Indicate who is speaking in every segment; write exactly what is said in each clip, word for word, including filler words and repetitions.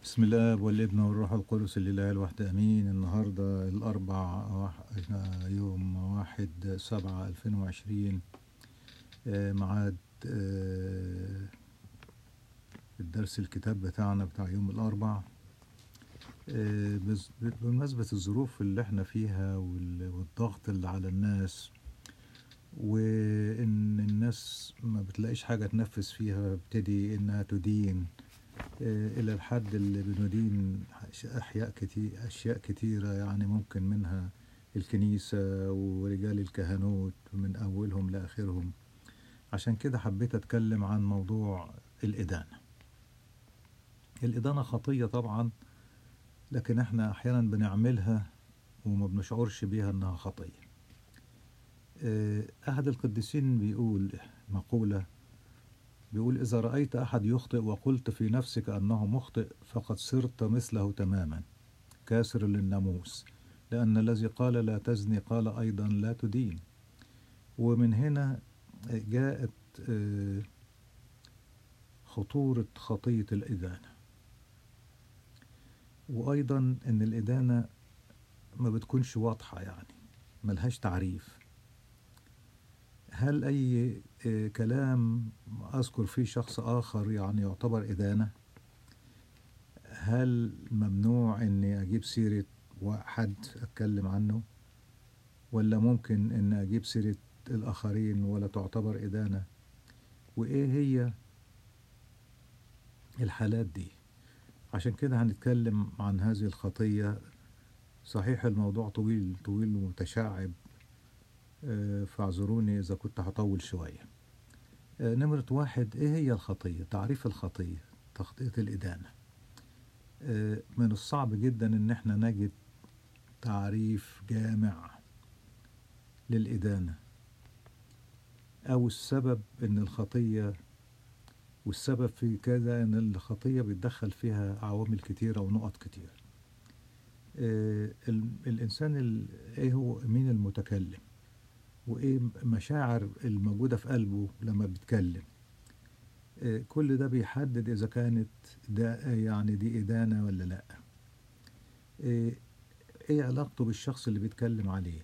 Speaker 1: بسم الله والابن والروح القدس الإله الواحد أمين. النهاردة الأربع واح- يوم واحد سبعة ألفين وعشرين، آه، ميعاد آه، الدرس الكتاب بتاعنا بتاع يوم الأربع. آه، بز- بمناسبة الظروف اللي احنا فيها وال- والضغط اللي على الناس، وإن الناس ما بتلاقيش حاجة تنفذ فيها، بتدي إنها تدين آه، إلى الحد اللي بندين أحياء كتير أشياء كتيرة، يعني ممكن منها الكنيسة ورجال الكهنوت من أولهم لآخرهم. عشان كده حبيت أتكلم عن موضوع الإدانة. الإدانة خطية طبعا، لكن احنا أحيانا بنعملها وما بنشعرش بيها إنها خطية. آه، أحد القديسين بيقول مقولة، بيقول: إذا رأيت أحد يخطئ وقلت في نفسك أنه مخطئ، فقد صرت مثله تماما، كاسر للناموس، لأن الذي قال لا تزني قال أيضا لا تدين. ومن هنا جاءت آه، خطورة خطية الإدانة، وأيضا أن الإدانة ما بتكونش واضحة، يعني ملهاش تعريف. هل أي آه، كلام أذكر فيه شخص آخر يعني يعتبر إدانة؟ هل ممنوع أني أجيب سيرة واحد أتكلم عنه، ولا ممكن أن أجيب سيرة الآخرين ولا تعتبر إدانة؟ وإيه هي الحالات دي؟ عشان كده هنتكلم عن هذه الخطية. صحيح الموضوع طويل طويل ومتشعب، آه، فاعذروني إذا كنت هطول شوية. آه، نمرة واحد، إيه هي الخطية؟ تعريف الخطية، تخطية الإدانة. آه، من الصعب جدا إن احنا نجد تعريف جامع للإدانة، أو السبب إن الخطية، والسبب في كذا إن الخطية بيتدخل فيها عوامل كتيرة ونقط كتيرة. آه، ال- الإنسان ال- إيه هو، مين المتكلم، وإيه مشاعر الموجودة في قلبه لما بيتكلم. آه، كل ده بيحدد إذا كانت ده يعني دي إدانة ولا لأ. آه، إيه علاقته بالشخص اللي بيتكلم عليه،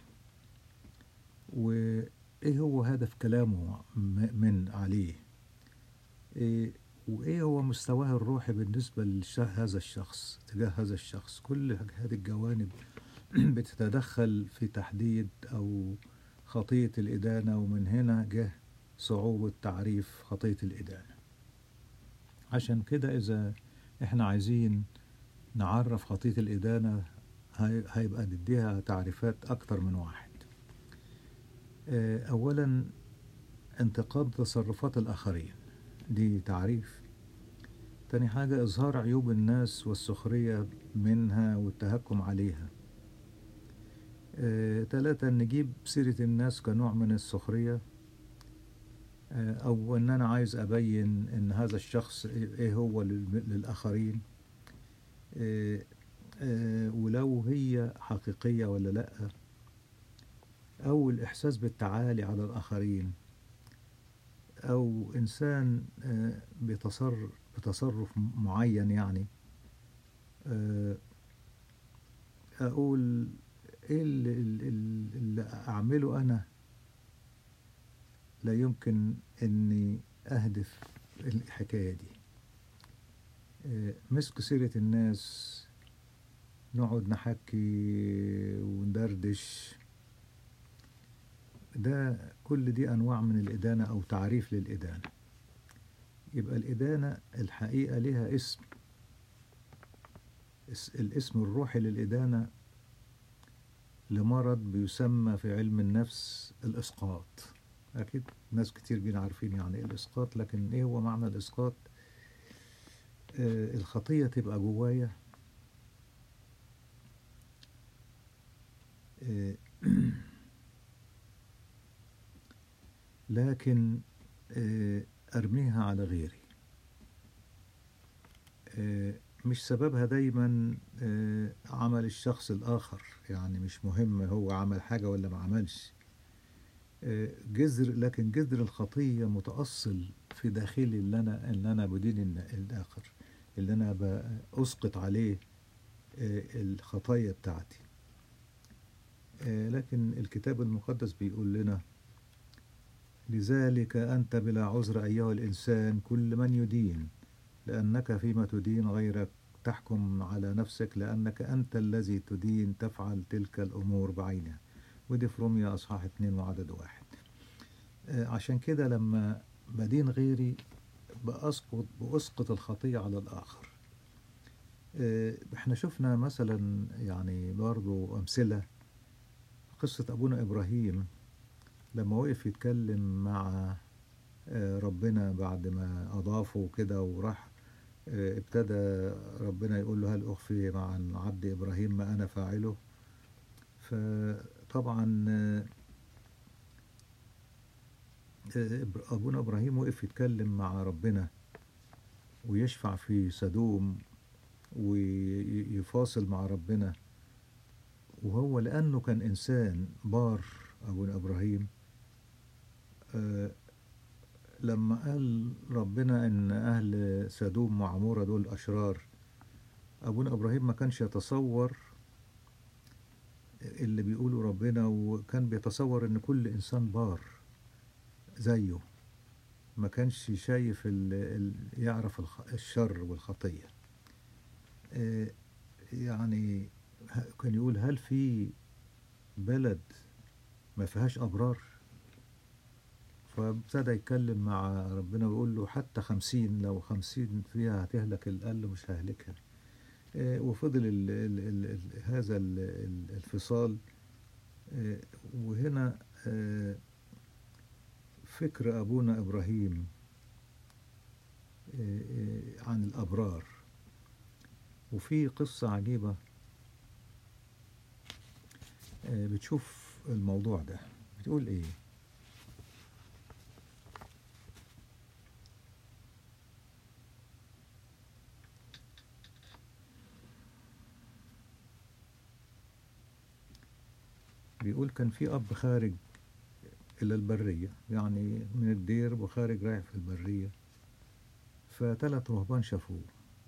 Speaker 1: وإيه هو هدف كلامه م- من عليه. إيه وإيه هو مستواه الروحي بالنسبة لهذا الشخص، تجاه هذا الشخص. كل هذه الجوانب بتتدخل في تحديد أو خطية الإدانة، ومن هنا جه صعوبة تعريف خطية الإدانة. عشان كده إذا إحنا عايزين نعرف خطية الإدانة، هي- هيبقى نديها تعريفات أكتر من واحد. آه، أولا، انتقاد تصرفات الآخرين، دي تعريف. تاني حاجة، إظهار عيوب الناس والسخرية منها والتهكم عليها. آه، تلاتة، نجيب سيرة الناس كنوع من السخرية، آه، أو إن أنا عايز أبين إن هذا الشخص إيه هو لل- للآخرين، آه، آه، ولو هي حقيقية ولا لأ. أو الإحساس بالتعالي على الآخرين، أو إنسان آه، بيتصرف بتصرف معين، يعني آه، أقول إيه اللي, اللي اللي أعمله أنا لا يمكن أني أهدف الحكاية دي. آه، مسك سيرة الناس، نقعد نحكي وندردش، ده كل دي أنواع من الإدانة أو تعريف للإدانة. يبقى الإدانة الحقيقة لها اسم، اس- الاسم الروحي للإدانة لمرض بيسمى في علم النفس الإسقاط. أكيد ناس كتير بينا عارفين يعني إيه الإسقاط، لكن إيه هو معنى الإسقاط؟ آه، الخطية تبقى جوايا، آه، لكن آه، أرميها على غيري. آه، مش سببها دايما آه، عمل الشخص الآخر، يعني مش مهم هو عمل حاجة ولا ما عملش. آه، جذر لكن جذر الخطية متأصل في داخلي، اللي أنا اللي أنا بدين الن- الآخر. اللي أنا بأسقط عليه الخطايا بتاعتي. لكن الكتاب المقدس بيقول لنا: لذلك أنت بلا عذر أيها الإنسان كل من يدين، لأنك فيما تدين غيرك تحكم على نفسك، لأنك أنت الذي تدين تفعل تلك الأمور بعينها. ودي في روميا أصحاح اتنين وعدد واحد. عشان كده لما بدين غيري بأسقط, بأسقط الخطية على الآخر. احنا شفنا مثلا يعني برضو أمثلة، قصة أبونا إبراهيم لما وقف يتكلم مع ربنا بعد ما أضافه كده وراح ابتدى ربنا يقول له: هل أخفي عن عبد إبراهيم ما أنا فاعله؟ فطبعا أبونا إبراهيم وقف يتكلم مع ربنا ويشفع في سدوم ويفاصل مع ربنا، وهو لأنه كان إنسان بار أبونا إبراهيم. أه لما قال ربنا إن أهل سدوم وعمورة دول أشرار، أبونا إبراهيم ما كانش يتصور اللي بيقوله ربنا، وكان بيتصور إن كل إنسان بار زيه، ما كانش شايف ال ال يعرف الشر والخطية. أه يعني كان يقول: هل في بلد ما فيهاش أبرار؟ فابتدى يتكلم مع ربنا ويقول له: حتى خمسين، لو خمسين فيها هتهلك الأقل مش ههلكها. اه وفضل ال ال ال ال هذا ال ال الفصال. اه وهنا اه فكر أبونا إبراهيم اه عن الأبرار. وفي قصة عجيبة اه بتشوف الموضوع ده، بتقول إيه؟ بيقول: كان في أب خارج إلى البرية، يعني من الدير وخارج رايح في البرية، فثلاث رهبان شافوه،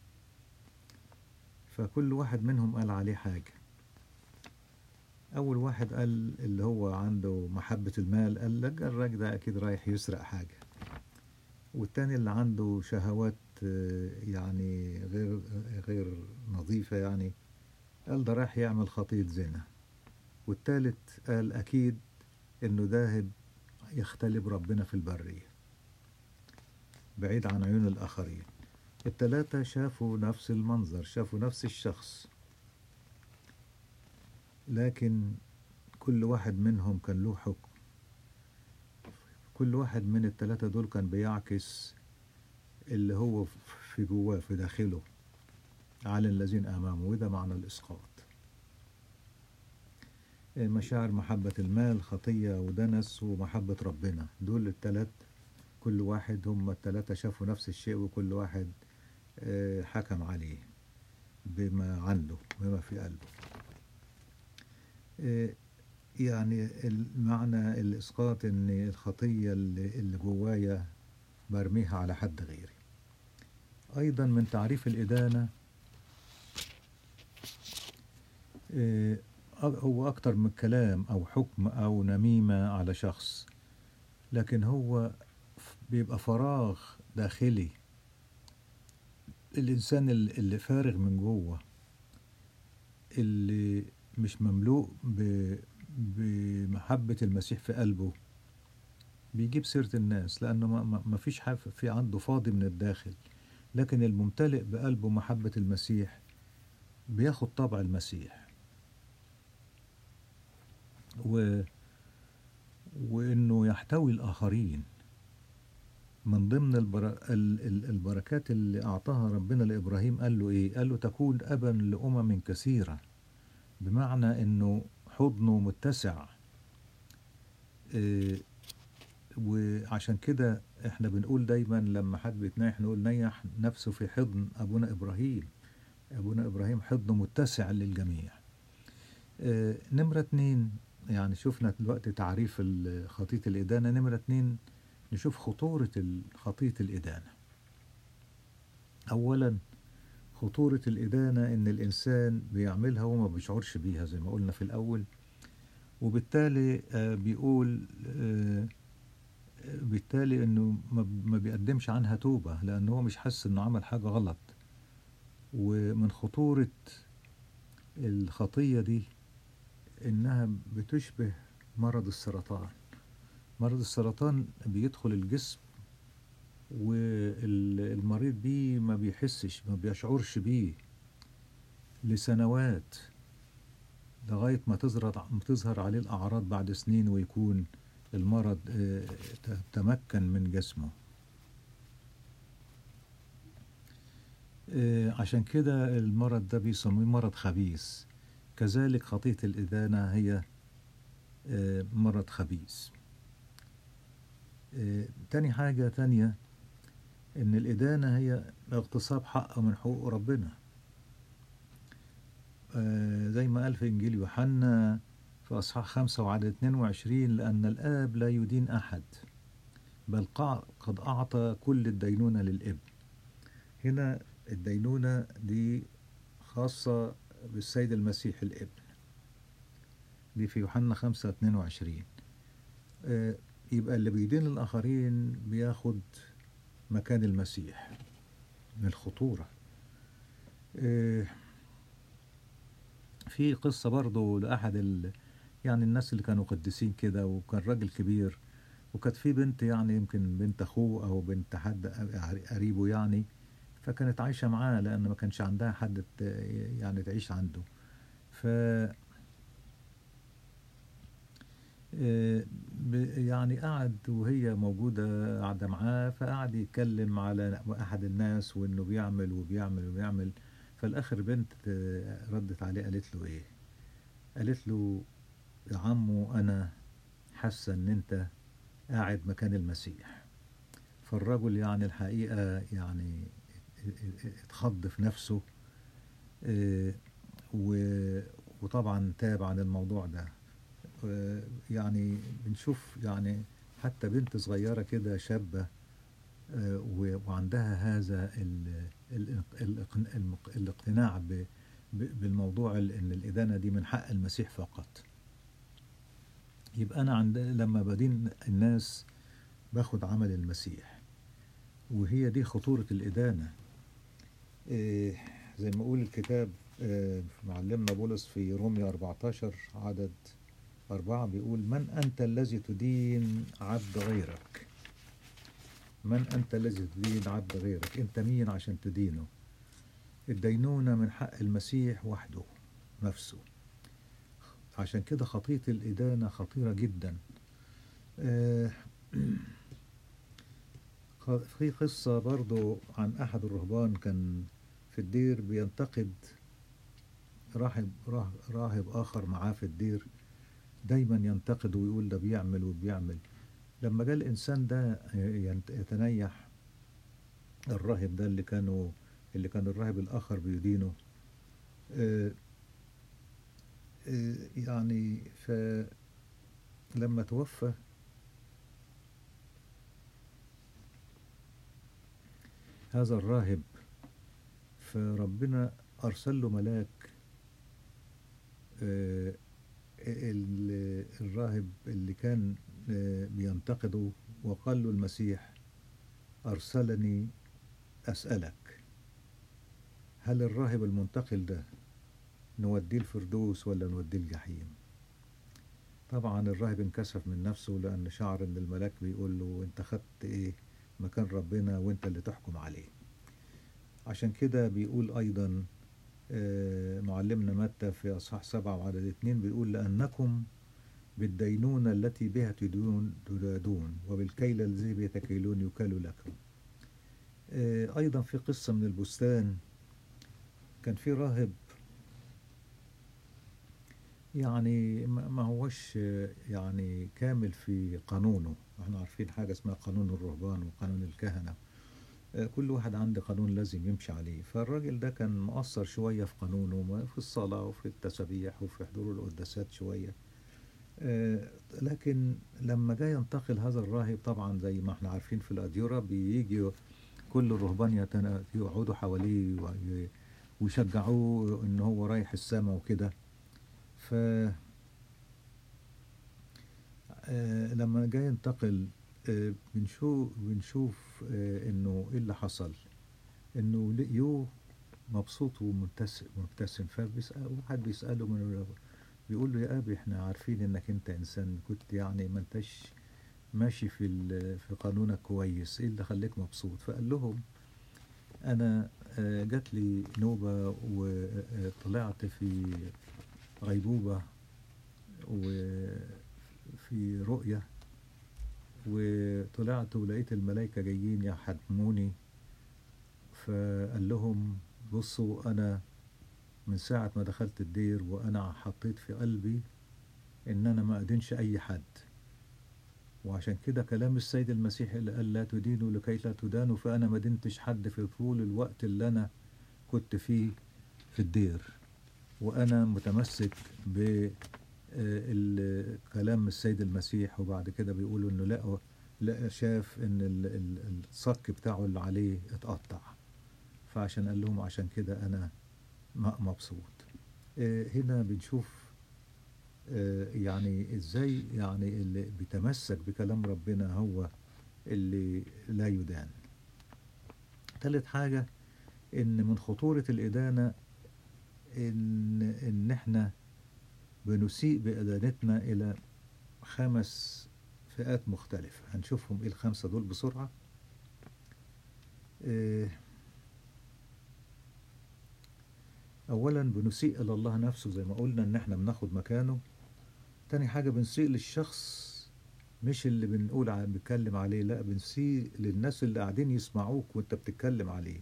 Speaker 1: فكل واحد منهم قال عليه حاجة. أول واحد قال اللي هو عنده محبة المال، قال لك الراجل ده أكيد رايح يسرق حاجة. والتاني اللي عنده شهوات يعني غير غير نظيفة، يعني قال ده رايح يعمل خطية زنا. والتالت قال أكيد إنه ذاهب يختلب ربنا في البرية بعيد عن عيون الآخرين. التلاتة شافوا نفس المنظر، شافوا نفس الشخص، لكن كل واحد منهم كان له حكم. كل واحد من التلاتة دول كان بيعكس اللي هو في جواه في داخله على الذين أمامه، وده معنى الإسقاط. مشاعر محبة المال خطية ودنس، ومحبة ربنا، دول التلات كل واحد، هم التلاتة شافوا نفس الشيء، وكل واحد حكم عليه بما عنده بما في قلبه. يعني المعنى الإسقاط إن الخطية اللي جوايا برميها على حد غيري. أيضا من تعريف الإدانة هو أكتر من كلام أو حكم أو نميمة على شخص، لكن هو بيبقى فراغ داخلي. الإنسان اللي فارغ من جوه، اللي مش مملوء بمحبة المسيح في قلبه، بيجيب سيرة الناس، لأنه ما فيش حاجة في عنده فاضي من الداخل. لكن الممتلئ بقلبه محبة المسيح بياخد طبع المسيح، و... وإنه يحتوي الآخرين. من ضمن البر... البركات اللي أعطاها ربنا لإبراهيم قال له إيه؟ قال له: تكون أبا لأمم كثيرة، بمعنى إنه حضنه متسع. إيه وعشان كده احنا بنقول دايما لما حد بيتنيح نقول: نيح نفسه في حضن أبونا إبراهيم. أبونا إبراهيم حضنه متسع للجميع. إيه نمرة اتنين، يعني شفنا دلوقتي تعريف خطية الإدانة. نمرة اتنين نشوف خطورة خطية الإدانة. أولا خطورة الإدانة إن الإنسان بيعملها وما بيشعرش بيها زي ما قلنا في الأول، وبالتالي آه، بيقول آه، بالتالي إنه ما ما بيقدمش عنها توبة لأن هو مش حاسس إنه عمل حاجة غلط. ومن خطورة الخطية دي إنها بتشبه مرض السرطان. مرض السرطان بيدخل الجسم والمريض بيه ما بيحسش ما بيشعرش بيه لسنوات لغاية ما تظهر تظهر عليه الأعراض بعد سنين ويكون المرض آه، ت- تمكن من جسمه. آه، عشان كده المرض ده بيسموه مرض خبيث. كذلك خطية الإدانة هي آه، مرض خبيث. آه، تاني حاجة تانية إن الإدانة هي اغتصاب حق من حقوق ربنا. آه، زي ما قال في إنجيل يوحنا في أصحاح خمسة وعدد اتنين وعشرين: لأن الآب لا يدين أحد بل قع- قد أعطى كل الدينونة للابن. هنا الدينونة دي خاصة بالسيد المسيح الابن، دي في يوحنا خمسة اتنين وعشرين. آه، يبقى اللي بيدين الآخرين بياخد مكان المسيح من الخطورة. آه، في قصة برضو لأحد ال... يعني الناس اللي كانوا قديسين كده، وكان راجل كبير وكانت في بنت يعني يمكن بنت أخوه أو بنت حد قريبه يعني، فكانت عايشة معاه لأن ما كانش عندها حد ت- يعني تعيش عنده. ف آه، ب- يعني قعد وهي موجودة قاعدة معاه، فقعد يتكلم على أحد الناس وإنه بيعمل وبيعمل وبيعمل. فالآخر بنت آه، ردت عليه قالت له إيه؟ قالت له: يا عمو أنا حاسة إن أنت قاعد مكان المسيح. فالرجل يعني الحقيقة يعني اتخض في نفسه. آه، و- وطبعا تاب عن الموضوع ده. آه، يعني بنشوف يعني حتى بنت صغيرة كده شابة آه، و- وعندها هذا ال- ال- الاقن- المق- الاقتناع ب- ب- بالموضوع ال- ان الإدانة دي من حق المسيح فقط. يبقى أنا عند لما بدين الناس باخد عمل المسيح، وهي دي خطورة الإدانة. إيه، زي ما يقول الكتاب آه، معلمنا بولس في رومية أربعتاشر عدد أربعة بيقول: من أنت الذي تدين عبد غيرك؟ من أنت الذي تدين عبد غيرك؟ أنت مين عشان تدينه؟ الدينونة من حق المسيح وحده نفسه. عشان كده خطية الإدانة خطيرة جدا. آه، في قصة برضو عن أحد الرهبان كان في الدير بينتقد راهب راهب راهب آخر معاه في الدير، دايما ينتقد ويقول ده بيعمل وبيعمل. لما جاء الإنسان ده ينت- يتنيح الراهب ده اللي كانوا اللي كان الراهب الآخر بيدينه، آه، آه، يعني فلما توفى هذا الراهب فربنا أرسل له ملاك. آه، ال- الراهب اللي كان آه، بينتقده وقال له المسيح: أرسلني أسألك هل الراهب المنتقل ده نوديه الفردوس ولا نوديه الجحيم؟ طبعا الراهب انكسف من نفسه لأن شعر إن الملاك بيقول له: أنت خدت إيه مكان ربنا وأنت اللي تحكم عليه. عشان كده بيقول أيضا آه، معلمنا متى في أصحاح سبعة وعدد اتنين بيقول: لأنكم بالدينونة التي بها تدون تدادون وبالكيل الذي به تكيلون يكال لكم. آه، أيضا في قصة من البستان، كان في راهب يعني ما ما هوش آه، يعني كامل في قانونه. احنا عارفين حاجة اسمها قانون الرهبان وقانون الكهنة. آه، كل واحد عنده قانون لازم يمشي عليه. فالراجل ده كان مقصر شوية في قانونه في الصلاة وفي التسابيح وفي حضور القداسات شوية. آه، لكن لما جاي ينتقل هذا الراهب، طبعا زي ما احنا عارفين في الأديرة بيجي كل الرهبان يتنا- يقعدوا حواليه ويشجعوه ان هو رايح السما وكده. ف آه، لما جاي ينتقل، آه، بنشوف بنشوف آه، انه ايه اللي حصل، انه لقيوه مبسوط ومبتسم مبتسم. فبيسأل واحد بيسأله من بيقول له: يا أبي، احنا عارفين انك انت انسان كنت يعني ما انتش ماشي في ال- في قانونك كويس، ايه اللي خليك مبسوط؟ فقال لهم: انا آه، جات لي نوبة وطلعت في غيبوبة وفي رؤية، وطلعت ولقيت الملائكة جايين يحتموني. فقال لهم: بصوا، أنا من ساعة ما دخلت الدير وأنا حطيت في قلبي إن أنا ما أدينش أي حد. وعشان كده كلام السيد المسيح اللي قال: لا تدينوا لكي لا تدانوا، فأنا ما دينتش حد في طول الوقت اللي أنا كنت فيه في الدير. وأنا متمسك ب ال- كلام السيد المسيح. وبعد كده بيقولوا انه لقوا لقى شاف ان ال- ال- الصك بتاعه اللي عليه اتقطع. فعشان قال لهم: عشان كده انا م- مبسوط. آه، هنا بنشوف آه، يعني ازاي يعني اللي بيتمسك بكلام ربنا هو اللي لا يدان. ثالث حاجة، ان من خطورة الإدانة ان ان احنا بنسيء بإدانتنا إلى خمس فئات مختلفة. هنشوفهم ايه الخمسة دول بسرعة. آه، اولا بنسيء الى الله نفسه، زي ما قلنا ان احنا بناخد مكانه. تاني حاجة بنسيء للشخص، مش اللي بنقول ع- بنتكلم عليه، لا، بنسيء للناس اللي قاعدين يسمعوك وانت بتتكلم عليه.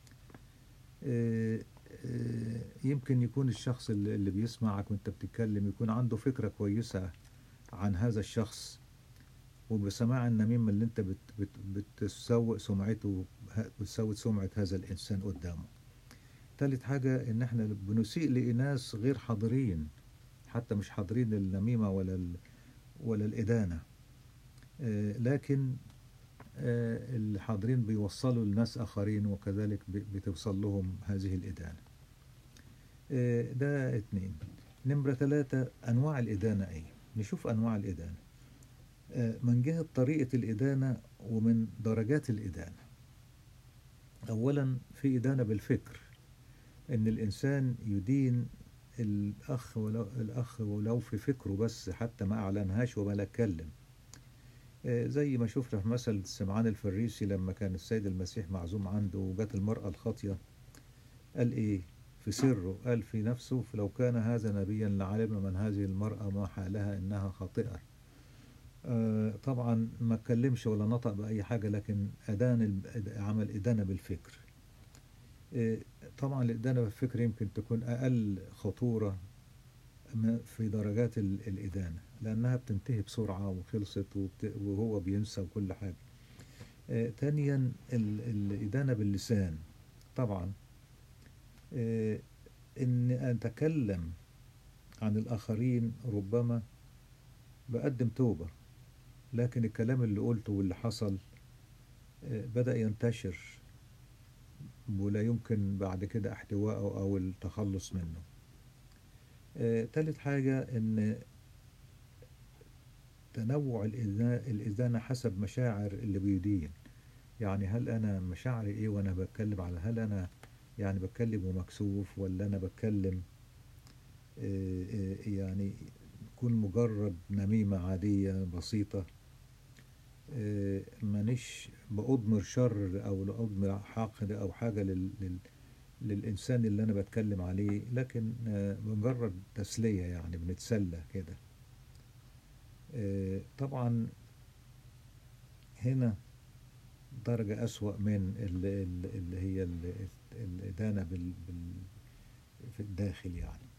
Speaker 1: آه، آه، يمكن يكون الشخص اللي اللي بيسمعك وانت بتتكلم يكون عنده فكرة كويسة عن هذا الشخص، وبسماع النميمة اللي انت بت بت بتسوء سمعته، بتسوء سمعة هذا الإنسان قدامه. تالت حاجة إن إحنا بنسيء لناس غير حاضرين، حتى مش حاضرين النميمة ولا ال... ولا الإدانة، آه، لكن آه، اللي حاضرين بيوصلوا لناس آخرين، وكذلك ب- بتوصل لهم هذه الإدانة. آه، ده اتنين. نمرة ثلاثة، أنواع الإدانة إيه؟ نشوف أنواع الإدانة آه، من جهة طريقة الإدانة ومن درجات الإدانة. أولا، في إدانة بالفكر، إن الإنسان يدين الأخ ولو الأخ ولو في فكره بس، حتى ما أعلنهاش وما لا اتكلم. آه، زي ما شفنا في مثل سمعان الفريسي لما كان السيد المسيح معزوم عنده وجات المرأة الخاطية، قال إيه في سره؟ قال في نفسه: فلو كان هذا نبيا لعلم من هذه المرأة ما حالها إنها خاطئة. آه، طبعا ما اتكلمش ولا نطق بأي حاجة، لكن أدان ال- عمل إدانة بالفكر. آه، طبعا الإدانة بالفكر يمكن تكون أقل خطورة ما- في درجات ال- الإدانة، لأنها بتنتهي بسرعة وخلصت، وبت... وهو بينسى وكل حاجة. آه، تانيا ال- الإدانة باللسان. طبعا آه، إن أتكلم عن الآخرين ربما بقدم توبة، لكن الكلام اللي قلته واللي حصل آه، بدأ ينتشر، ولا يمكن بعد كده احتوائه أو التخلص منه. آه، تالت حاجة إن تنوع الإدانة الإدانة حسب مشاعر اللي بيدين. يعني هل أنا مشاعري إيه وأنا بتكلم؟ على هل أنا يعني بتكلم ومكسوف، ولا أنا بتكلم آه، آه، يعني يكون مجرد نميمة عادية بسيطة، آه، مانيش بأضمر شر أو لأضمر حقد أو حاجة لل لل للإنسان اللي أنا بتكلم عليه، لكن آه، مجرد تسلية، يعني بنتسلى كده. آه، طبعا هنا درجة أسوأ من ال- ال- اللي هي ال- الإدانة بال بال في الداخل يعني.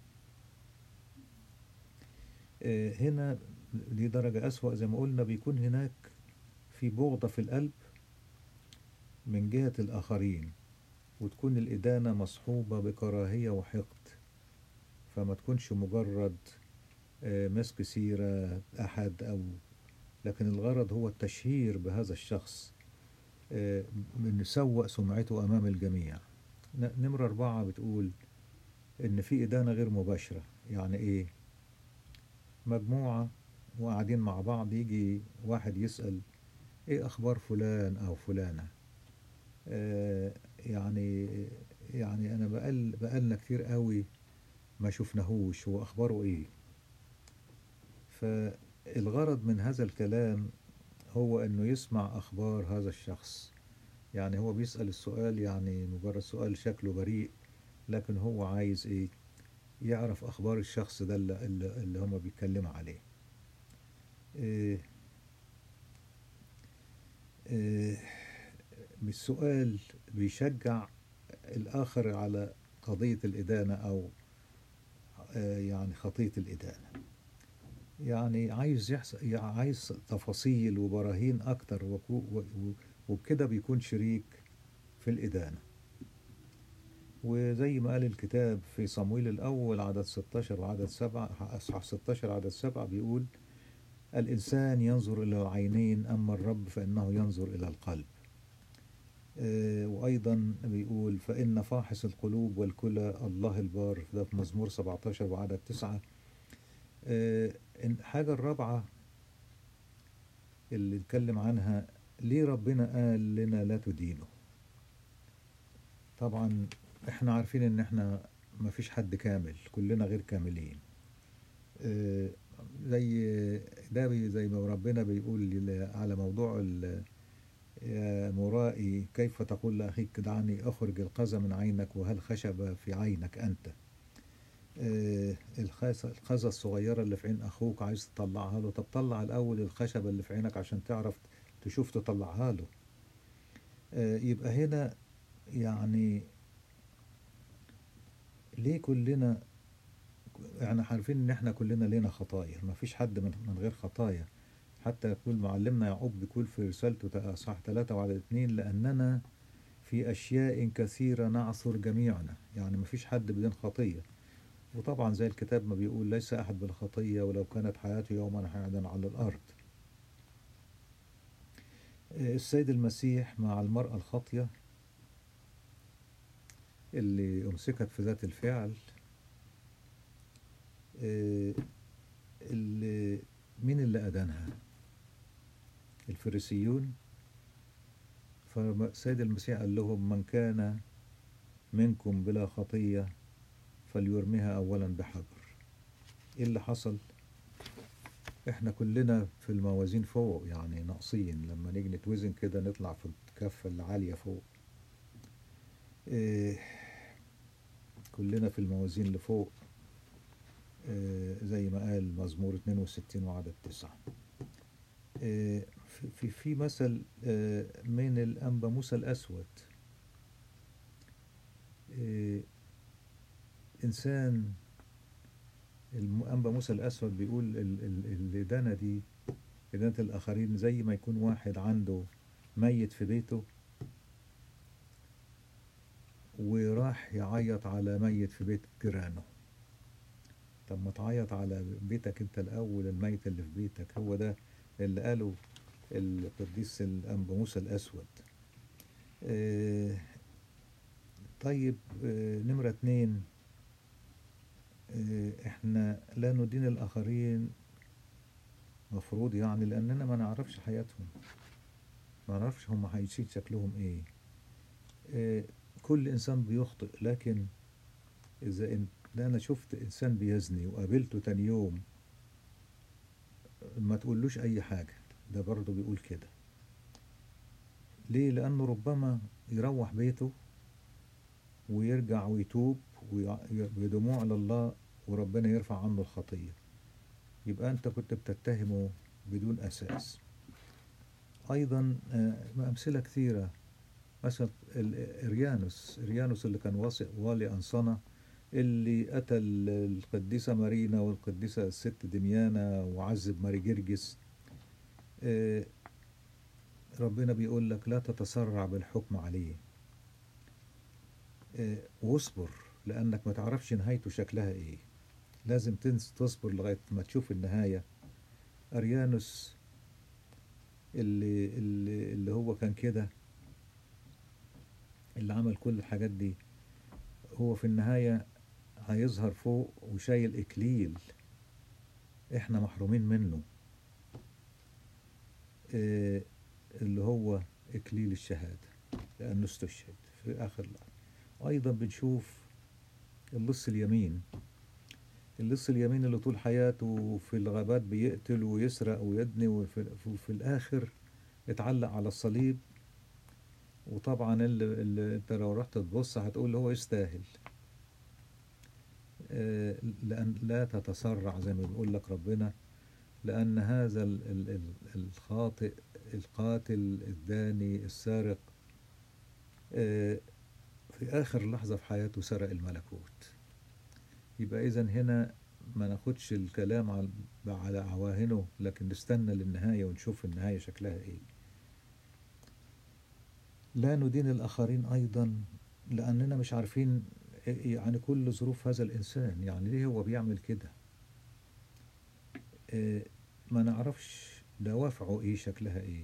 Speaker 1: آه، هنا دي درجة أسوأ، زي ما قلنا بيكون هناك في بغضة في القلب من جهة الآخرين، وتكون الإدانة مصحوبة بكراهية وحقد. فما تكونش مجرد آه، مسك سيرة أحد، أو لكن الغرض هو التشهير بهذا الشخص، آه، من يسوء سمعته أمام الجميع. ن- نمرة أربعة بتقول إن في إدانة غير مباشرة. يعني إيه؟ مجموعة وقاعدين مع بعض، يجي واحد يسأل إيه أخبار فلان أو فلانة. آه يعني يعني أنا بقال بقالنا كتير قوي ما شفناهوش، هو أخباره إيه؟ فالغرض من هذا الكلام هو إنه يسمع أخبار هذا الشخص. يعني هو بيسأل السؤال، يعني مجرد سؤال شكله بريء، لكن هو عايز إيه؟ يعرف أخبار الشخص ده اللي, اللي اللي هما بيتكلموا عليه. إيه إيه السؤال بيشجع الآخر على قضية الإدانة، أو آه، يعني خطية الإدانة. يعني عايز يحصل، عايز تفاصيل وبراهين أكتر، وكو- و- و- وبكده بيكون شريك في الإدانة. وزي ما قال الكتاب في صمويل الأول عدد ستاشر وعدد سبعة، أصحاح ستاشر عدد سبعة، بيقول: الإنسان ينظر إلى العينين، أما الرب فإنه ينظر إلى القلب. آه، وأيضا بيقول: فإن فاحص القلوب والكلى الله البار، ده في مزمور سبعتاشر وعدد تسعة. آه، الحاجة الرابعة اللي نتكلم عنها: ليه ربنا قال لنا لا تدينوا؟ طبعا احنا عارفين ان احنا ما فيش حد كامل، كلنا غير كاملين. آه، زي ده بي- زي ما ربنا بيقول لل- على موضوع ال- يا مرائي كيف تقول لأخيك دعني أخرج القذى من عينك وهل خشب في عينك أنت. آه، الخس- القذى الصغيرة اللي في عين أخوك عايز تطلعها له، طب طلع الأول الخشبة اللي في عينك عشان تعرف تشوف تطلعها له. آه، يبقى هنا يعني ليه كلنا، يعني عارفين ان احنا كلنا لينا خطايا، ما فيش حد من, من غير خطايا. حتى يقول معلمنا يعقوب، بيقول في رسالته صح ثلاثة وعدد اثنين: لأننا في أشياء كثيرة نعثر جميعنا. يعني ما فيش حد بدون خطية. وطبعا زي الكتاب ما بيقول: ليس أحد بلا خطية ولو كانت حياته يوما واحدا على الأرض. آه، السيد المسيح مع المرأة الخاطية اللي أمسكت في ذات الفعل، آه، اللي مين اللي أدانها؟ الفريسيون. فالسيد المسيح قال لهم: من كان منكم بلا خطية فليرميها أولا بحجر. إيه اللي حصل؟ إحنا كلنا في الموازين فوق، يعني ناقصين، لما نيجي نتوزن كده نطلع في الكفة العالية فوق. إيه، كلنا في الموازين اللي فوق. إيه، زي ما قال مزمور اثنين وستين وعدد تسعة. إيه، في في في مثل إيه من الأنبا موسى الأسود. إيه، إنسان، الأنبا موسى الأسود بيقول ال- ال- الإدانة دي، إدانة الآخرين، زي ما يكون واحد عنده ميت في بيته وراح يعيط على ميت في بيت جيرانه. طب ما تعيط على بيتك انت الأول، الميت اللي في بيتك. هو ده اللي قاله القديس الأنبا موسى الأسود. آه، طيب، آه، نمرة اتنين: آه، احنا لا ندين الآخرين، مفروض يعني، لأننا ما نعرفش حياتهم، ما نعرفش هم عايشين شكلهم ايه. آه، كل إنسان بيخطئ، لكن إذا إن أنا شفت إنسان بيزني وقابلته تاني يوم، ما تقولوش أي حاجة. ده برضه بيقول كده. ليه؟ لأنه ربما يروح بيته ويرجع ويتوب ويع- بدموع لله، وربنا يرفع عنه الخطية. يبقى أنت كنت بتتهمه بدون أساس. أيضا آه، أمثلة كثيرة. مثلا ال- إريانوس إريانوس اللي كان واصي- والي أنصنة، اللي قتل القديسة مارينا والقديسة الست دميانة وعذب ماري جرجس. آه، ربنا بيقول لك لا تتسرع بالحكم عليه، آه، واصبر، لأنك ما تعرفش نهايته شكلها إيه. لازم تنس تصبر لغاية ما تشوف النهاية. أريانوس اللي, اللي, اللي هو كان كده، اللي عمل كل الحاجات دي، هو في النهاية هيظهر فوق وشايل إكليل إحنا محرومين منه، آه، اللي هو إكليل الشهادة، لأنه استشهد في آخر الأمر. أيضا بنشوف اللص اليمين، اللص اليمين اللي طول حياته في الغابات بيقتل ويسرق ويدني، وفي, وفي الآخر اتعلق على الصليب. وطبعا اللي, اللي انت لو رحت تبص هتقول هو يستاهل، آه، لأن لا تتسرع زي ما بيقول لك ربنا، لأن هذا ال- ال- ال- الخاطئ القاتل الداني السارق آه، في آخر لحظة في حياته سرق الملكوت. يبقى إذن هنا ما ناخدش الكلام على على عواهنه، لكن نستنى للنهاية ونشوف النهاية شكلها إيه. لا ندين الآخرين أيضا، لأننا مش عارفين يعني كل ظروف هذا الإنسان، يعني ليه هو بيعمل كده. آه، ما نعرفش دوافعه إيه، شكلها إيه،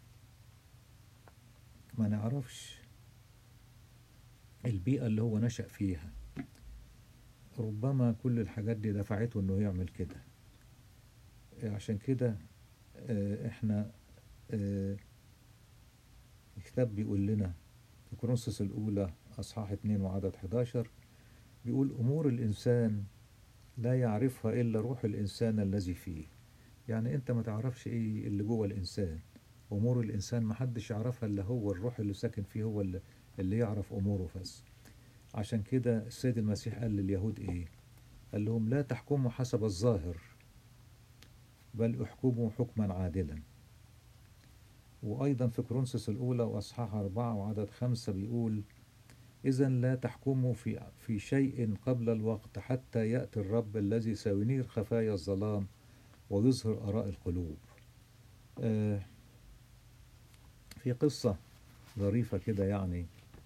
Speaker 1: ما نعرفش البيئة اللي هو نشأ فيها. ربما كل الحاجات دي دفعته إنه يعمل كده. آه، عشان كده آه، إحنا آه، الكتاب بيقول لنا في كورنثوس الأولى أصحاح اتنين وعدد حداشر، بيقول أمور الإنسان لا يعرفها إلا روح الإنسان الذي فيه. يعني أنت ما تعرفش إيه اللي جوه الإنسان، أمور الإنسان ما حدش يعرفها إلا هو الروح اللي ساكن فيه، هو اللي, اللي يعرف أموره بس. عشان كده السيد المسيح قال لليهود إيه؟ قال لهم لا تحكموا حسب الظاهر، بل احكموا حكما عادلا. وأيضا في كورنثوس الأولى وأصحاح أربعة وعدد خمسة بيقول إذا لا تحكموا في في شيء قبل الوقت حتى يأتي الرب الذي سينير خفايا الظلام ويظهر آراء القلوب. آه، في قصة ظريفة كده يعني.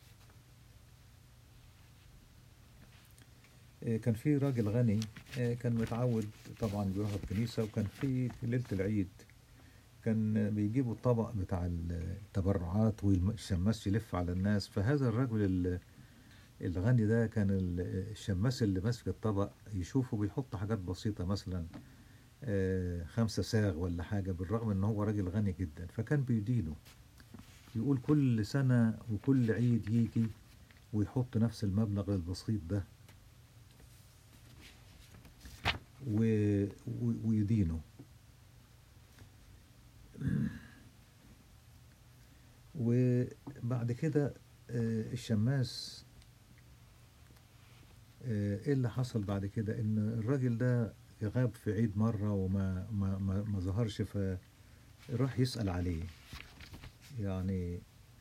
Speaker 1: آه، كان في راجل غني، آه، كان متعود طبعا بيروح الكنيسة، وكان في في ليلة العيد كان بيجيبوا الطبق بتاع التبرعات والشماس يلف على الناس. فهذا الرجل ال- الغني ده كان ال- الشماس اللي ماسك الطبق يشوفه بيحط حاجات بسيطة، مثلا آه، خمسة ساغ ولا حاجة، بالرغم ان هو راجل غني جدا. فكان بيدينه، يقول كل سنة وكل عيد يجي ويحط نفس المبلغ البسيط ده و- و- ويدينه. وبعد كده آه، الشماس آه، ايه اللي حصل بعد كده؟ ان الراجل ده غاب في عيد مرة وما ما ما, ما ظهرش، فراح يسأل عليه يعني.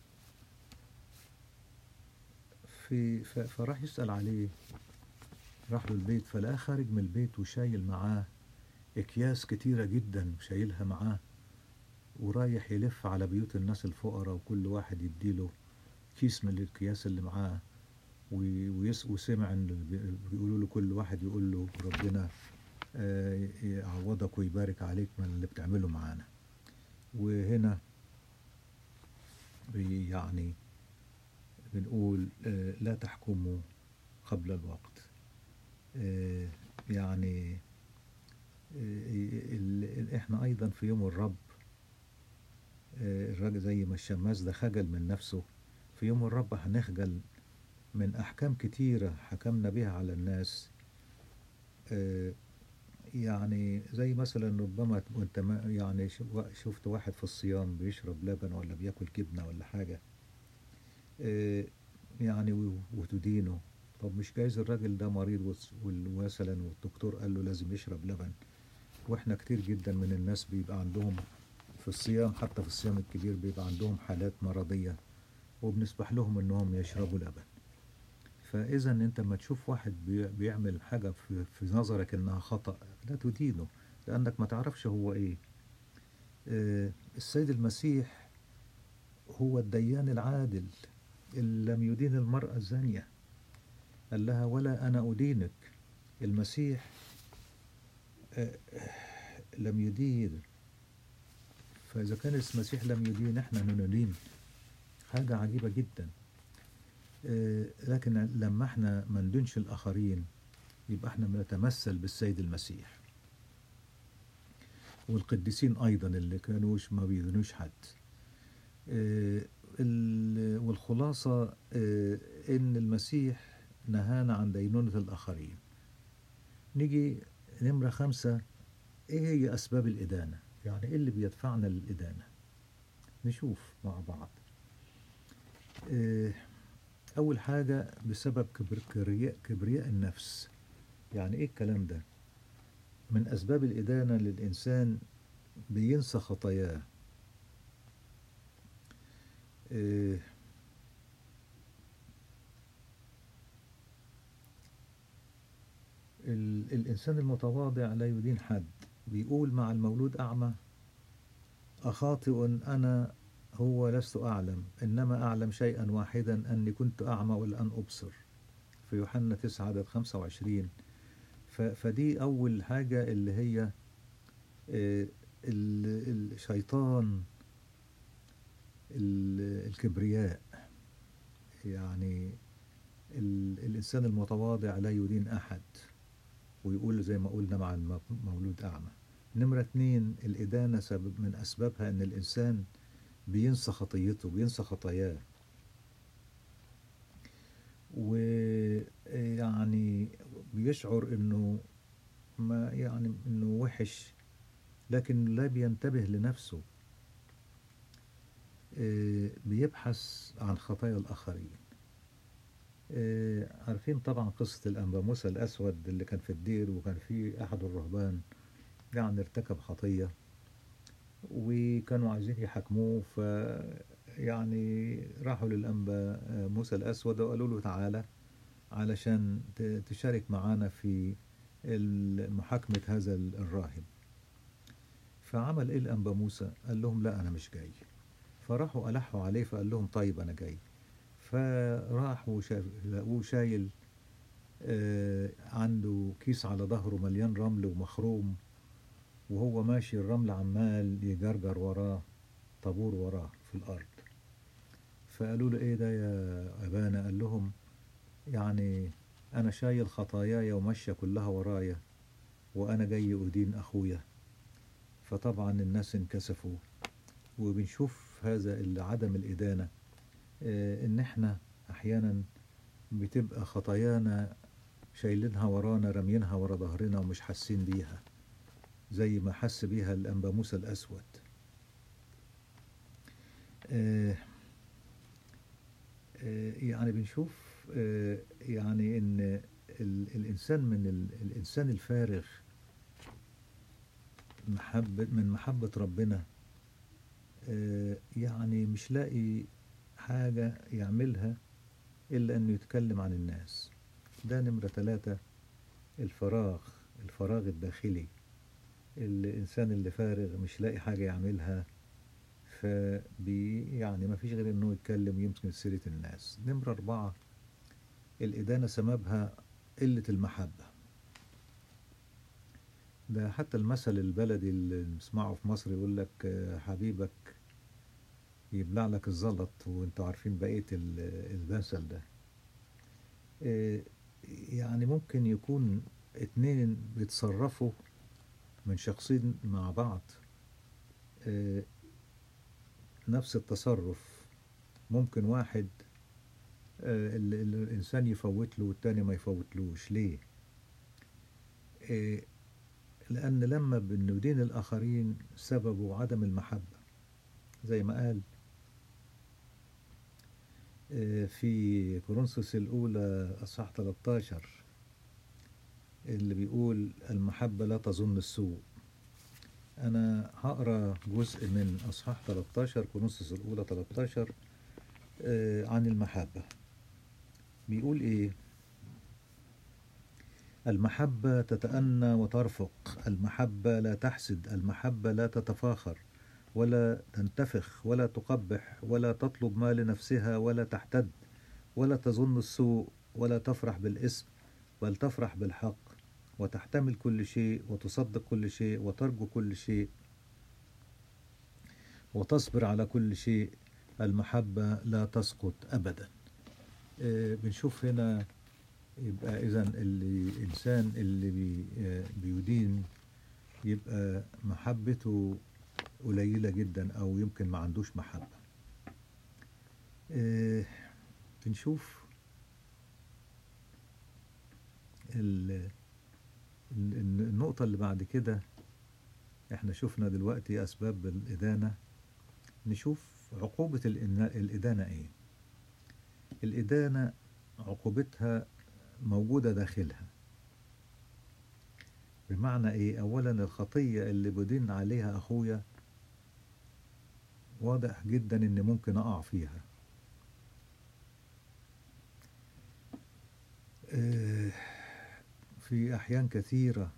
Speaker 1: في ف- فراح يسأل عليه، راح له البيت فلقاه خارج من البيت وشايل معاه اكياس كتيرة جدا، شايلها معاه ورايح يلف على بيوت الناس الفقراء، وكل واحد يديله كيس من الاكياس اللي معاه. وي- ويس وسمع ان بي- بيقولوا له كل واحد يقول له ربنا آه، يعوضك ويبارك عليك من اللي بتعمله معانا. وهنا بي- يعني بنقول آه، لا تحكموا قبل الوقت. آه، يعني آه، ال- ال- احنا ايضا في يوم الرب، آه، الراجل زي ما الشماس ده خجل من نفسه، في يوم الرب هنخجل من احكام كتيرة حكمنا بها على الناس. آه، يعني زي مثلا ربما وانت ما يعني شو- شفت واحد في الصيام بيشرب لبن ولا بياكل جبنة ولا حاجة، آه، يعني و- وتدينه. طب مش جايز الراجل ده مريض وس- وال- مثلا والدكتور قال له لازم يشرب لبن؟ واحنا كتير جدا من الناس بيبقى عندهم في الصيام، حتى في الصيام الكبير بيبقى عندهم حالات مرضية وبنسمح لهم انهم يشربوا لبن. فاذا انت لما تشوف واحد بي- بيعمل حاجة في, في نظرك انها خطأ، لا تدينه، لانك ما تعرفش هو ايه. آه، السيد المسيح هو الديان العادل اللي لم يدين المرأة الزانية، قال لها ولا أنا أدينك. المسيح آه، لم يدين، فإذا كان المسيح لم يدين احنا ندين، حاجة عجيبة جدا. آه، لكن لما احنا ما ندينش الآخرين يبقى احنا بنتمثل بالسيد المسيح، والقديسين أيضا اللي كانوش ما بيدينوش حد. آه، ال- والخلاصة آه، إن المسيح نهانا عن دينونة الآخرين. نيجي نمرة خمسة، إيه هي أسباب الإدانة؟ يعني إيه اللي بيدفعنا للإدانة؟ نشوف مع بعض. آه، أول حاجة بسبب كبر كبرياء كبرياء النفس. يعني إيه الكلام ده؟ من أسباب الإدانة للإنسان بينسى خطاياه. آه، ال- الإنسان المتواضع لا يدين حد. بيقول مع المولود أعمى: أخاطئ أنا هو لست أعلم، إنما أعلم شيئا واحدا، أني كنت أعمى والآن أبصر. في يوحنا تسعة عدد خمسة وعشرين. ف- فدي أول حاجة اللي هي آه، ال- الشيطان، ال- الكبرياء. يعني ال- الإنسان المتواضع لا يدين أحد، ويقول زي ما قلنا مع المولود أعمى. نمرة اتنين، الإدانة سبب من أسبابها إن الإنسان بينسى خطيته، بينسى خطاياه، ويعني بيشعر إنه ما يعني إنه وحش، لكن لا بينتبه لنفسه. آه، بيبحث عن خطايا الآخرين. آه، عارفين طبعا قصة الأنبا موسى الأسود اللي كان في الدير، وكان في أحد الرهبان يعني ارتكب خطية، وكانوا عايزين يحاكموه. ف يعني راحوا للأنبا موسى الأسود وقالوا له: تعالى علشان ت- تشارك معانا في ال- محاكمة هذا الراهب. فعمل إيه الأنبا موسى؟ قال لهم: لا، أنا مش جاي. فراحوا ألحوا عليه، فقال لهم: طيب أنا جاي. فراحوا شاف- لقوه شايل آه، عنده كيس على ظهره مليان رمل ومخروم، وهو ماشي الرمل عمال يجرجر وراه، طابور وراه في الأرض. فقالوا له: إيه ده يا أبانا؟ قال لهم: يعني أنا شايل خطاياي وماشية كلها ورايا، وأنا جاي أدين أخويا. فطبعا الناس انكسفوا. وبنشوف هذا اللي عدم الإدانة، آه، إن إحنا أحيانا بتبقى خطايانا شايلينها ورانا، راميينها ورا ظهرنا ومش حاسين بيها، زي ما حس بيها الأنبا موسى الأسود. آه، آه، يعني بنشوف آه، يعني إن ال- الإنسان من ال- الإنسان الفارغ محبة من محبة ربنا، آه، يعني مش لاقي حاجة يعملها إلا أنه يتكلم عن الناس. ده نمرة ثلاثة، الفراغ، الفراغ الداخلي. الإنسان اللي فارغ مش لاقي حاجة يعملها، فبي يعني ما فيش غير أنه يتكلم ويمسك سيرة الناس. نمرة أربعة، الإدانة سببها قلة المحبة. ده حتى المثل البلدي اللي نسمعه في مصر يقول لك: آه، حبيبك يبلع لك الزلط. وانتوا عارفين بقية ال- المثل ده. آه، يعني ممكن يكون اتنين بيتصرفوا من شخصين مع بعض، آه، نفس التصرف. ممكن واحد آه، ال- ال- الإنسان يفوت له والتاني ما يفوتلوش. ليه؟ آه، لأن لما بندين الآخرين سببه عدم المحبة، زي ما قال آه، في كورنثوس الأولى أصحاح تلتاشر، اللي بيقول: المحبة لا تظن السوء. أنا هقرأ جزء من أصحاح تلتاشر، كورنثوس الأولى تلتاشر، آه، عن المحبة. بيقول إيه؟ المحبة تتأنى وترفق، المحبة لا تحسد، المحبة لا تتفاخر ولا تنتفخ ولا تقبح ولا تطلب ما لنفسها ولا تحتد ولا تظن السوء ولا تفرح بالإثم، بل تفرح بالحق، وتحتمل كل شيء وتصدق كل شيء وترجو كل شيء وتصبر على كل شيء. المحبة لا تسقط أبدا. آه، بنشوف هنا يبقى إذا الإنسان اللي بي آه، بيدين يبقى محبته قليلة جدا أو يمكن ما عندوش محبة. آه، بنشوف ال- ال- النقطة اللي بعد كده. احنا شفنا دلوقتي أسباب الإدانة، نشوف عقوبة الإنا- الإدانة إيه. الإدانة عقوبتها موجودة داخلها. بمعنى إيه؟ أولا الخطية اللي بدين عليها أخويا واضح جدا إن ممكن أقع فيها. آه، في أحيان كثيرة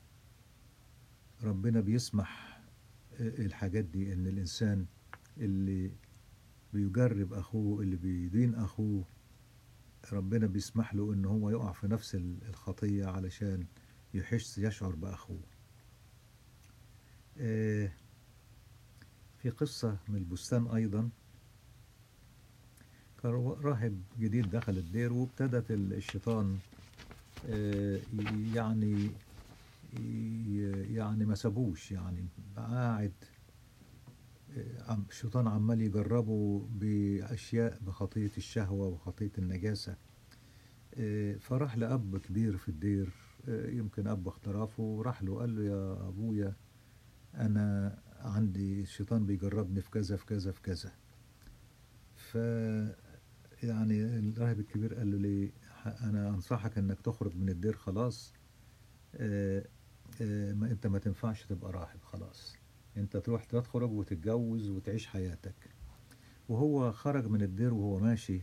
Speaker 1: ربنا بيسمح آه، الحاجات دي، إن الإنسان اللي بيجرب أخوه، اللي بيدين أخوه، ربنا بيسمح له إن هو يقع في نفس ال- الخطية علشان يحس يشعر بأخوه. آه، في قصة من البستان أيضا، كان راهب جديد دخل الدير وابتدت ال- الشيطان آه، ي- يعني ي- يعني ما سابوش، يعني قاعد آه، عم- الشيطان عمال يجربه بأشياء، بخطية الشهوة وخطية النجاسة. آه، فراح لأب كبير في الدير، آه، يمكن أب اخترافه، راح له قال له يا أبويا أنا عندي الشيطان بيجربني في كذا في كذا في كذا. ف يعني الراهب الكبير قال له ليه؟ ح- أنا أنصحك إنك تخرج من الدير خلاص. آه، آه، ما أنت ما تنفعش تبقى راهب خلاص، أنت تروح تخرج وتتجوز وتعيش حياتك. وهو خرج من الدير وهو ماشي،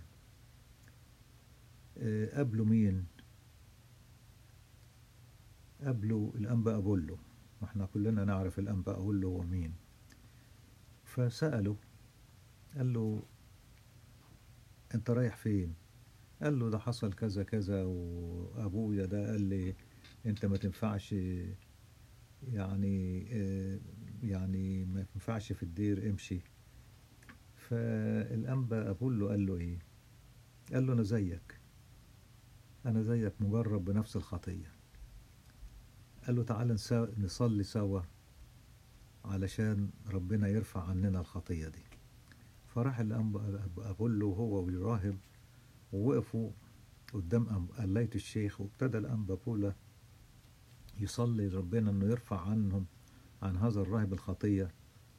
Speaker 1: آه، قابله مين؟ قابله الأنبا أبولو. واحنا كلنا نعرف الأنبا أبولو هو مين. فسأله، قال له أنت رايح فين؟ قال له ده حصل كذا كذا، وأبويا ده قال لي أنت ما تنفعش، يعني آه، يعني ما تنفعش في الدير، امشي. فالأنبا أبولو قال له إيه؟ قال له أنا زيك، أنا زيك مجرب بنفس الخطية. قال له تعالى نسا- نصلي سوا علشان ربنا يرفع عننا الخطية دي. فراح الأنبا أبولو هو والراهب ووقفوا قدام أم- قلاية الشيخ، وابتدى الأنبا بولا يصلي ربنا إنه يرفع عنهم، عن هذا الراهب الخطية.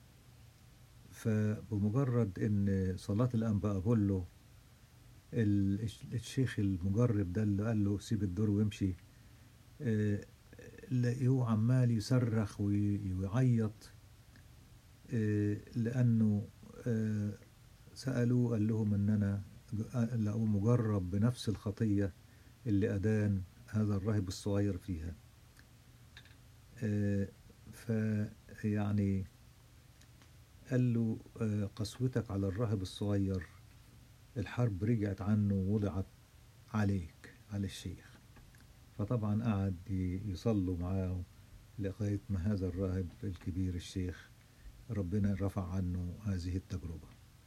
Speaker 1: فبمجرد إن صلاة الأنبا أبولو، ال- الشيخ المجرب ده اللي قال له سيب الدور وامشي، آه، لقيه عمال يصرخ وي- ويعيط، آه، لأنه آه، سألوه قال لهم إن أنا ج- لقوه مجرب بنفس الخطية اللي أدان هذا الراهب الصغير فيها. آه، فيعني قال له آه، قسوتك على الراهب الصغير، الحرب رجعت عنه ووضعت عليك، على الشيخ. فطبعا قعد ي- يصلوا معاه لغاية ما هذا الراهب الكبير الشيخ ربنا رفع عنه هذه التجربة.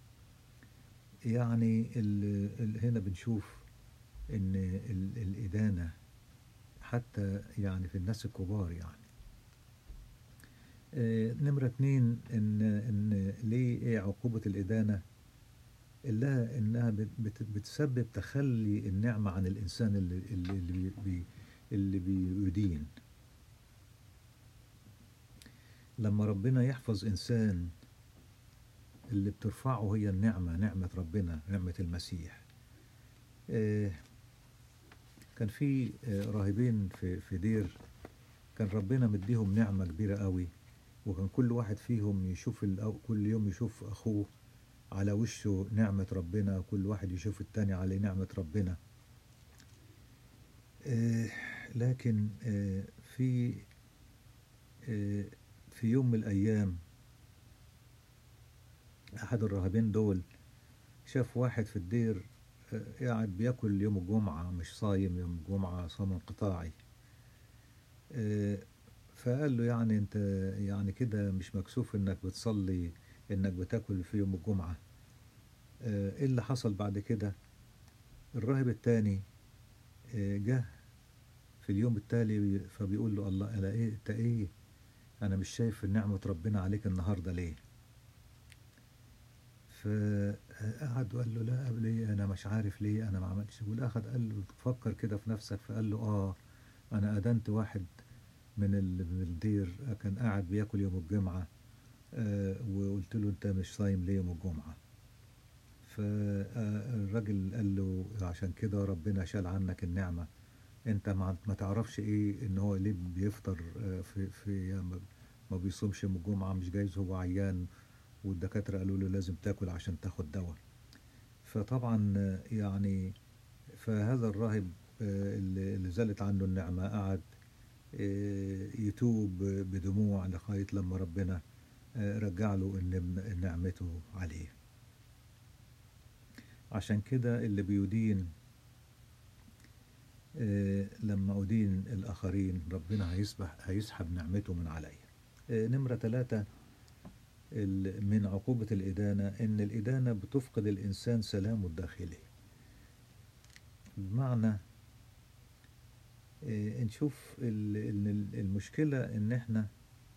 Speaker 1: يعني ال ال هنا بنشوف ان ال الإدانة حتى يعني في الناس الكبار يعني. آه، نمرة اتنين، ان ان ليه ايه عقوبة الإدانة؟ إلا إنها بت- بت- بتسبب تخلي النعمة عن الإنسان اللي اللي اللي بي بي- اللي بيدين. لما ربنا يحفظ إنسان، اللي بترفعه هي النعمة، نعمة ربنا، نعمة المسيح. آه، كان في آه، راهبين في في دير، كان ربنا مديهم نعمة كبيرة قوي، وكان كل واحد فيهم يشوف الأو- كل يوم يشوف أخوه على وشه نعمة ربنا، كل واحد يشوف التاني عليه نعمة ربنا. آه، لكن آه، في آه، في يوم من الأيام أحد الراهبين دول شاف واحد في الدير آه، قاعد بياكل يوم الجمعة، مش صايم يوم الجمعة، صوم انقطاعي. آه، فقال له يعني أنت يعني كده مش مكسوف إنك بتصلي، إنك بتاكل في يوم الجمعة؟ آه، إيه اللي حصل بعد كده؟ الراهب التاني آه، جه في اليوم التالي فبيقول له: الله، أنا إيه أنت إيه؟ أنا مش شايف نعمة ربنا عليك النهاردة ليه؟ فقعد وقال له: لا، ليه؟ أنا مش عارف ليه أنا ما عملتش. والأخد قال له: فكر كده في نفسك. فقال له: آه أنا أدنت واحد من ال- من الدير كان قاعد بياكل يوم الجمعة، آه، وقلت له: أنت مش صايم ليه يوم الجمعة؟ فالراجل قال له: عشان كده ربنا شال عنك النعمة. انت ما ما تعرفش ايه ان هو ليه بيفطر آه، في في ما ما بيصومش يوم الجمعة؟ مش جايز هو عيان والدكاترة قالوا له لازم تاكل عشان تاخد دواء. فطبعا آه، يعني فهذا الراهب آه، اللي اللي زالت عنه النعمة قعد آه، يتوب بدموع لغاية لما ربنا آه، رجع له النعم- نعمته عليه. عشان كده اللي بيدين آه، لما أدين الآخرين ربنا هيسبح هيسحب نعمته من عليا. آه، نمرة ثلاثة، ال- من عقوبة الإدانة إن الإدانة بتفقد الإنسان سلامه الداخلي. بمعنى آه، نشوف ال- إن ال- المشكلة إن إحنا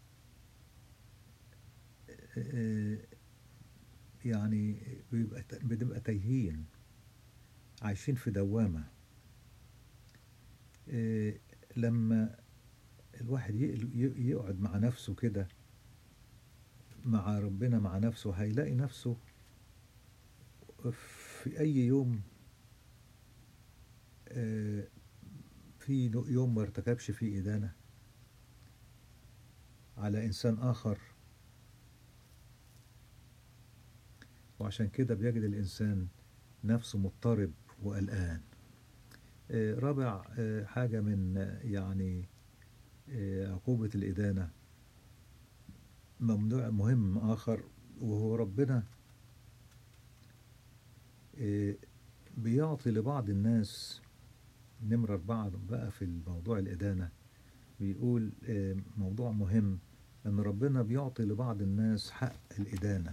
Speaker 1: آه، يعني بيبقى ت- بنبقى تايهين، عايشين في دوامة. آه، لما الواحد ي- ي- يقعد مع نفسه كده، مع ربنا مع نفسه، هيلاقي نفسه في أي يوم آه، في نو- يوم ما ارتكبش فيه إدانة على إنسان آخر. وعشان كده بيجد الإنسان نفسه مضطرب وقلقان. آه، رابع آه، حاجة من آه، يعني آه، عقوبة الإدانة، ممنوع مهم آخر، وهو ربنا آه، بيعطي لبعض الناس. نمرة أربعة بقى في الموضوع الإدانة بيقول آه، موضوع مهم، أن ربنا بيعطي لبعض الناس حق الإدانة.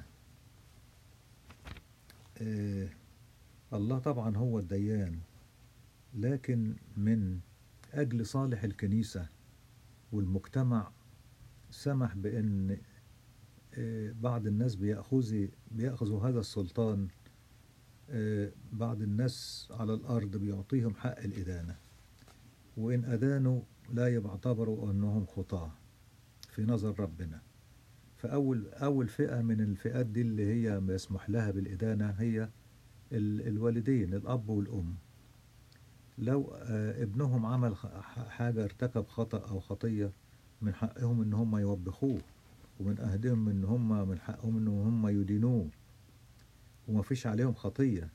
Speaker 1: آه، الله طبعا هو الديان، لكن من أجل صالح الكنيسة والمجتمع سمح بأن آه، بعض الناس بيأخذ بيأخذوا هذا السلطان. آه، بعض الناس على الأرض بيعطيهم حق الإدانة، وإن أدانوا لا يعتبروا أنهم خطاة في نظر ربنا. فأول أول فئة من الفئات دي اللي هي مسموح لها بالإدانة هي ال- الوالدين، الأب والأم. لو آه، ابنهم عمل خ- ح- حاجة، ارتكب خطأ أو خطية، من حقهم إن هم يوبخوه، ومن أهدهم إن هم من حقهم إن هم يدينوه، وما فيش عليهم خطية.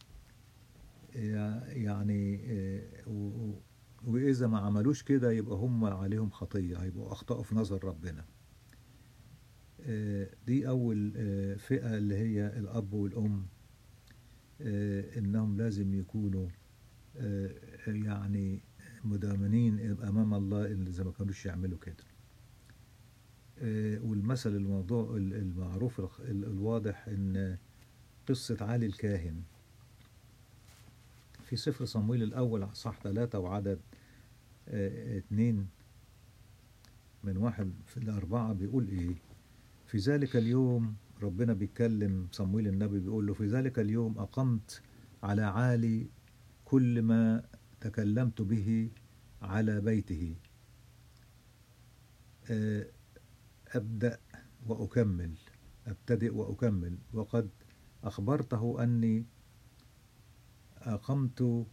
Speaker 1: يع- يعني آه، و- و- وإذا ما عملوش كده يبقى هم عليهم خطية، هيبقوا أخطأوا في نظر ربنا. آه، دي أول آه، فئة اللي هي الأب والأم، آه، إنهم لازم يكونوا آه، يعني مدامنين أمام الله، اللي إذا ما كانوش يعملوا كده. آه، والمثل الموضوع ال- المعروف الخ- ال- الواضح إن قصة علي الكاهن في سفر صمويل الأول صح ثلاثة وعدد آه، اتنين، من واحد في الأربعة، بيقول إيه: في ذلك اليوم، ربنا بيتكلم صمويل النبي بيقول له: في ذلك اليوم أقمت على عالي كل ما تكلمت به على بيته، آه، أبدأ وأكمل، أبتدئ وأكمل، وقد أخبرته أني أقمت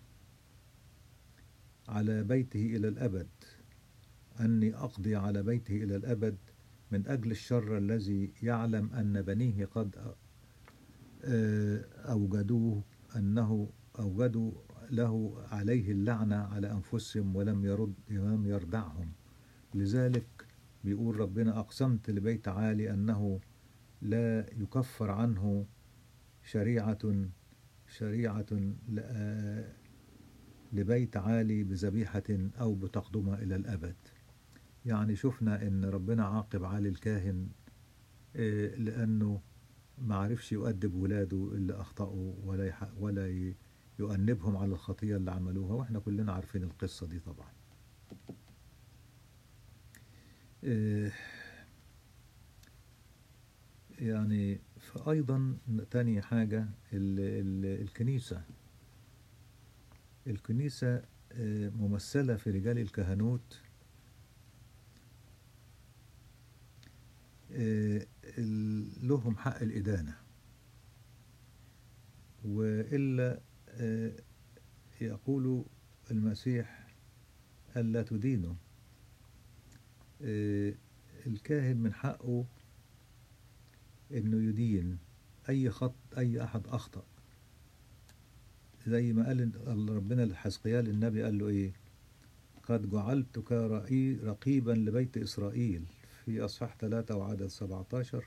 Speaker 1: على بيته إلى الأبد، أني أقضي على بيته إلى الأبد، من أجل الشر الذي يعلم أن بنيه قد آه، أوجدوه، أنه أوجدوا له عليه اللعنة على أنفسهم، ولم يرد ولم يردعهم. لذلك بيقول ربنا: أقسمت لبيت عالي أنه لا يكفر عنه شريعة شريعة ل- لبيت عالي بذبيحة أو بتقدمة إلى الأبد. يعني شفنا إن ربنا عاقب علي الكاهن آه، لأنه ما عرفش يؤدب ولاده اللي أخطأوا، ولا يح- ولا ي- يؤنبهم على الخطية اللي عملوها، واحنا كلنا عارفين القصة دي طبعا. آه، يعني فأيضا تاني حاجة ال ال الكنيسة الكنيسة آه، ممثلة في رجال الكهنوت، آه، ال- لهم حق الإدانة، وإلا آه، يقول المسيح ألا تدينوا. آه، الكاهن من حقه إنه يدين أي خط أي أحد أخطأ، زي ما قال ربنا لحزقيال النبي، قال له إيه؟ قد جعلتك رئي رقيبا لبيت إسرائيل، في أصحاح ثلاثة وعدد سبعة عشر.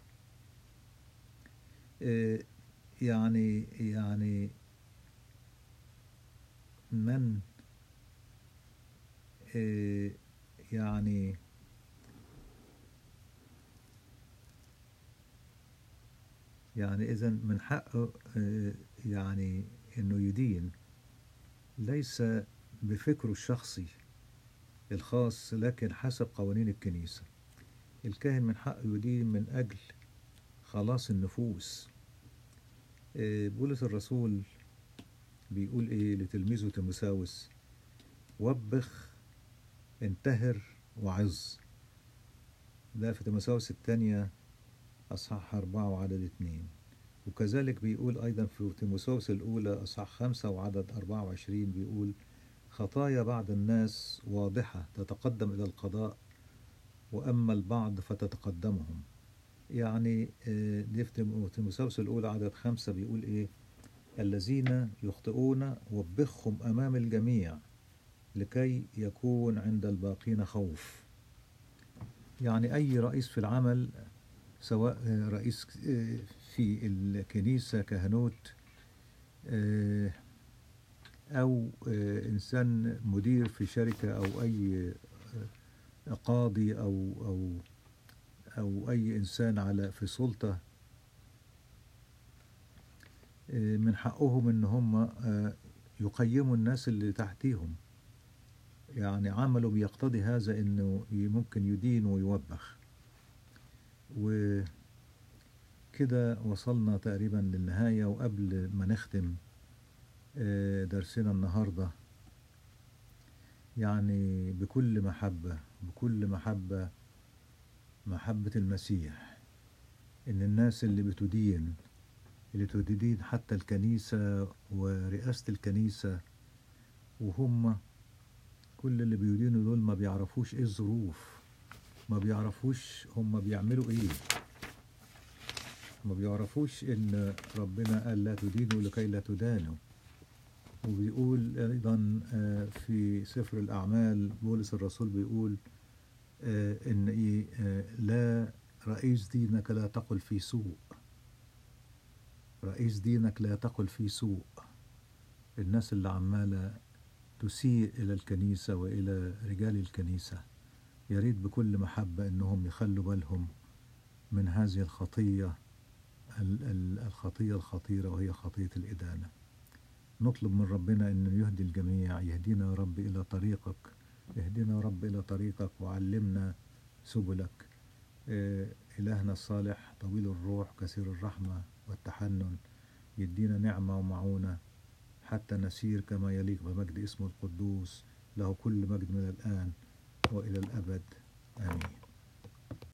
Speaker 1: آه، يعني يعني من آه، يعني يعني إذا من حقه آه، يعني إنه يدين، ليس بفكره الشخصي الخاص، لكن حسب قوانين الكنيسة. الكاهن من حقه يدين من أجل خلاص النفوس. آه، بولس الرسول بيقول إيه لتلميذه تيموثاوس؟ وبخ، انتهر، وعظ. ده في تيموثاوس الثانية أصحاح أربعة وعدد اتنين. وكذلك بيقول أيضا في تيموثاوس الأولى أصحاح خمسة وعدد أربعة وعشرين، بيقول خطايا بعض الناس واضحة تتقدم إلى القضاء، وأما البعض فتتقدمهم. يعني آه، دي في تيموثاوس الأولى عدد خمسة بيقول إيه؟ الذين يخطئون وبخهم أمام الجميع لكي يكون عند الباقين خوف. يعني أي رئيس في العمل، سواء آه، رئيس آه، في الكنيسة كهنوت، آه، أو آه، إنسان مدير في شركة، أو أي آه، قاضي، أو أو أو أي إنسان على في سلطة، آه، من حقهم إن هم آه، يقيموا الناس اللي تحتيهم. يعني عمله بيقتضي هذا، إنه ممكن يدين ويوبخ. وكده وصلنا تقريبا للنهاية. وقبل ما نختم آه، درسنا النهاردة، يعني بكل محبة بكل محبة محبة المسيح، إن الناس اللي بتدين اللي تدين حتى الكنيسة ورئاسة الكنيسة، وهم كل اللي بيدينوا دول ما بيعرفوش إيه الظروف، ما بيعرفوش هم بيعملوا إيه، ما بيعرفوش إن ربنا قال لا تدينوا لكي لا تدانوا. وبيقول أيضا آه، في سفر الأعمال بولس الرسول بيقول آه، إن إيه آه، لا رئيس دينك لا تقل في سوء، رئيس دينك لا تقل في سوء. الناس اللي عمالة تسيء إلى الكنيسة وإلى رجال الكنيسة، يريد بكل محبة إنهم يخلوا بالهم من هذه الخطية، ال- ال- الخطية الخطيرة، وهي خطية الإدانة. نطلب من ربنا إنه يهدي الجميع. يهدينا يا رب إلى طريقك، يهدينا يا رب إلى طريقك، وعلمنا سبلك. آه، إلهنا الصالح طويل الروح كثير الرحمة والتحنن، يدينا نعمة ومعونة حتى نسير كما يليق بمجد اسمه القدوس، له كل مجد من الآن وإلى الأبد، آمين.